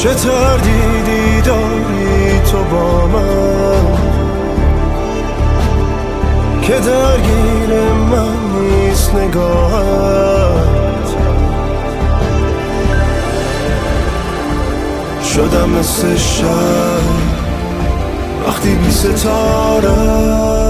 چه تردیدی داری تو با من که درگیر من نیست نگاهت. شدم مثل شب وقتی بی ستاره